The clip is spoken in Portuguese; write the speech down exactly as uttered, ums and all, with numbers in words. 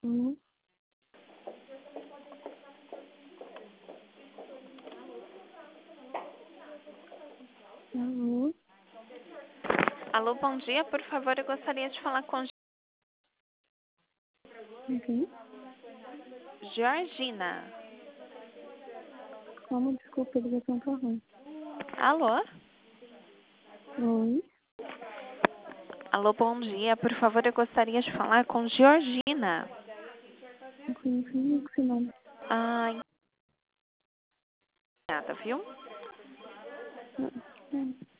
Alô? Alô? Alô, bom dia. Por favor, eu gostaria de falar com Ok. Georgina. Como? Desculpa, a ligação tá ruim. Alô? Oi? Alô, bom dia. Por favor, eu gostaria de falar com Georgina. Não conheço ninguém com esse nome. Ah, nada, viu? Não, não.